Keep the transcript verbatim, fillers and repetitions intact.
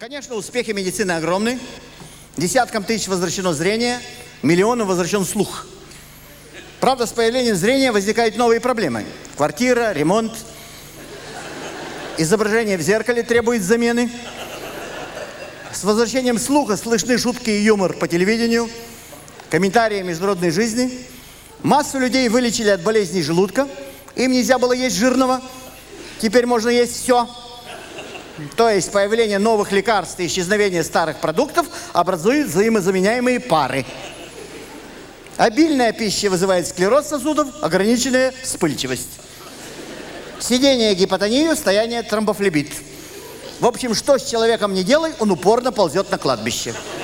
Конечно, успехи медицины огромны. Десяткам тысяч возвращено зрение, миллионам возвращен слух. Правда, с появлением зрения возникают новые проблемы. Квартира, ремонт. Изображение в зеркале требует замены. С возвращением слуха слышны шутки и юмор по телевидению, комментарии о международной жизни. Массу людей вылечили от болезней желудка. Им нельзя было есть жирного. Теперь можно есть все. То есть появление новых лекарств и исчезновение старых продуктов образуют взаимозаменяемые пары. Обильная пища вызывает склероз сосудов, ограниченная вспыльчивость. Сидение гипотонию, стояние тромбофлебит. В общем, что с человеком не делай, он упорно ползет на кладбище.